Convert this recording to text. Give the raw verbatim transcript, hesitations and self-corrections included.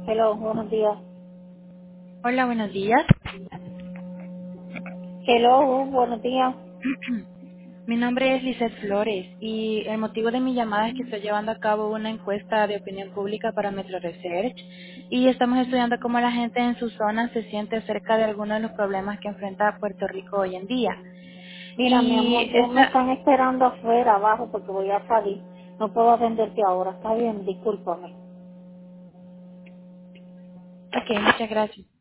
Hello, buenos días. Hola, buenos días. Hello, buenos días. Mi nombre es Lizeth Flores y el motivo de mi llamada es que estoy llevando a cabo una encuesta de opinión pública para Metro Research y estamos estudiando cómo la gente en su zona se siente acerca de algunos de los problemas que enfrenta Puerto Rico hoy en día. Mira, mi Y amor, yo me esta, están esperando afuera, abajo, porque voy a salir. No puedo atenderte ahora. Está bien, discúlpame. ok, muchas gracias.